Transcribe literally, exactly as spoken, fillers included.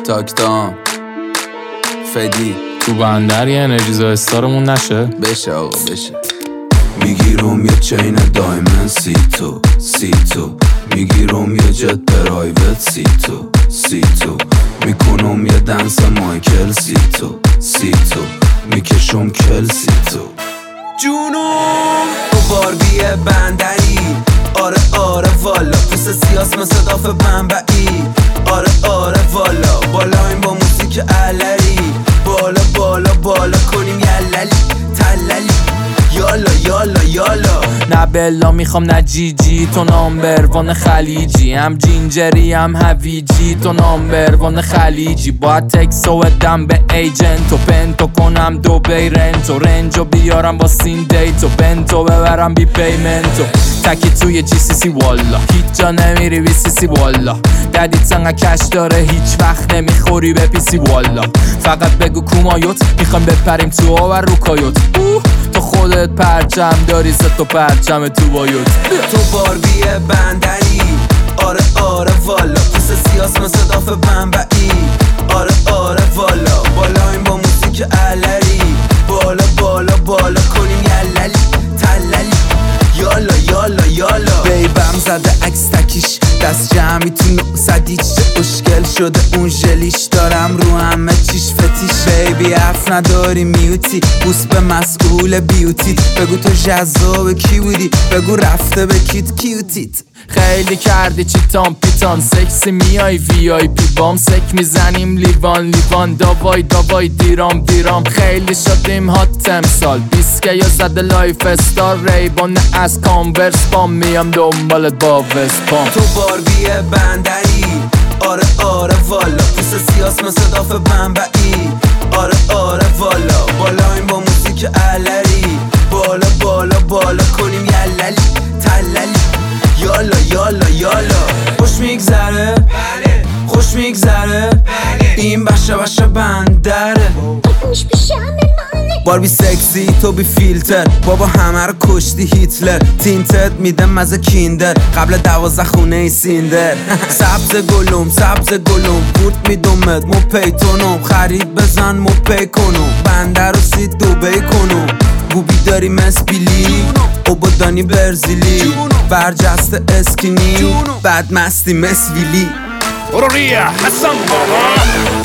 تاکتام فدی تو بندر یه انرژیزا استارمون نشه بشه آقا بشه. میگیرم یه چین دایمن سی تو سی تو میگیرم یه جت پرایوت سی تو سی تو میکنم یه دنس مایکل سی تو سی تو میکشم کل سی تو جونم تو باربی بندری. آره آره والا پوست سیاس مثل داف بنبعی. آره آره والا بالایم با موسیک علری. بالا بالا بالا کنیم یللی تللی یالا یالا یالا. نه بلا میخوام نه جی جی تو نامبروان خلیجی. هم جینجری هم هویجی تو نامبروان خلیجی. باید تکسو بدم به ایجنتو پنتو کنم دو بی رنتو رنجو بیارم با سین دیتو بنتو ببرم بی پیمنتو تکی توی جی سی سی والا هیچ جا نمیری بی سی سی والا. ددیت انقا کش داره هیچ وقت نمیخوری به پی سی والا. فقط بگو کومایوت میخوام بپریم تو آور رو کایوت. تو خودت پرچم داری ست تو پرچم تو بایوت. تو باربی بندری. آره آره والا پوست سیاس مثل داف بنبعی. آره آره والا بالایم با موسیک علری. بالا بالا بالا کنیم یللی تللی یالا یالا یالا. بیبم زده عکس تکیش دست جمعی تو نقصدیچ. اشکل شده اون ژلیش دارم رو همه چیش فتیش. بیبی حرف نداری میوتی بوس به مسئول بیوتی. بگو تو جذاب کی بودی بگو رفته به کیت کیوتیت. خیلی کردی چیتان پیتان سکسی میای وی آی پی بام. سک میزنیم لیوان لیوان داوای داوای دیرام دیرام. خیلی شدیم هات امسال بیسکه یا زده لایف استار. ریبان از کانورس بام میام دنبالت با وسپام. تو باربی بندری. آره آره والا پوست سیاس مثل داف بنبعی. آره آره والا بالایم با موسیک علری. بالا بالا بالا کنیم یللی تللی یالا یالا یالا. خوش میگذره خوش میگذره این بشه بشه بندره. باربی سکسی تو بی فیلتر بابا همه رو کشتی هیتلر. تینتد میدم مزه کیندر قبل دوازده خونه ای سیندر. سبز گلوم سبز گلوم بورد میدومت مو پیتونم. خرید بزن مو پی کنم بندر رو سی دوبی کنم. بوبی داری مسبیلی اوبادانی برزیلی. برجسته اسکینی بعد مستی مسویلی. برو ریا حسن بابا